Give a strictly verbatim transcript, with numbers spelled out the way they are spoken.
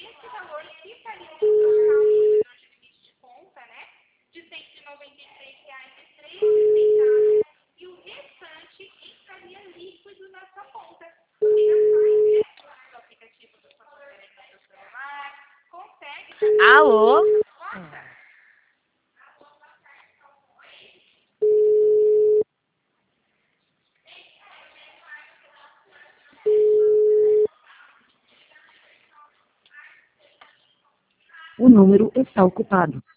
esse valor ficaria no seu saldo de limite de conta, né? De cento e noventa e três reais e treze centavos e o restante estaria líquido na sua conta. Você já faz isso no aplicativo do seu celular, consegue fazer Alô? conta? O número está ocupado.